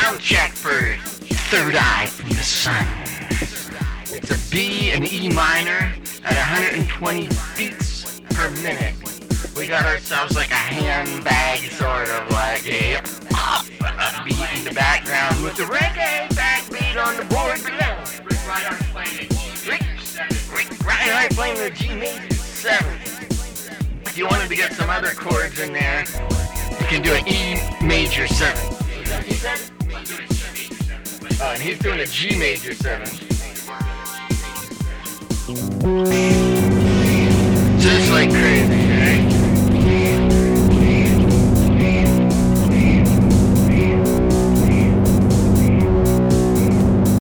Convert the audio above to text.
sound check for Third Eye from the Sun. It's a B and E minor at 120 beats per minute. We got ourselves like a handbag, sort of like a beat in the background with the reggae backbeat on the board below. Rick Reinhardt playing the G major 7. If you wanted to get some other chords in there, you can do an E major 7. Oh, and he's doing a G major 7. Just like crazy.